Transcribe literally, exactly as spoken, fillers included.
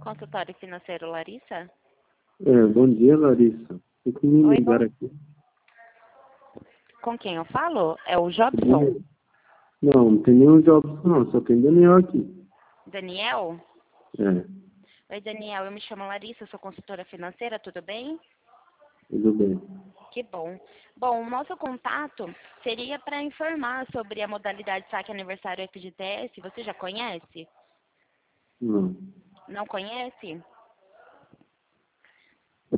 Consultório financeiro, Larissa? É, bom dia, Larissa. Eu queria Oi, ligar bom... aqui. Com quem eu falo? É o Jobson? Não, não tem nenhum Jobson, não. Só tem Daniel aqui. Daniel? É, Oi, Daniel. Eu me chamo Larissa, sou consultora financeira, tudo bem? tudo bem. Que bom. Bom, o nosso contato seria para informar sobre a modalidade saque aniversário F G T S. Você já conhece? Não. Não conhece?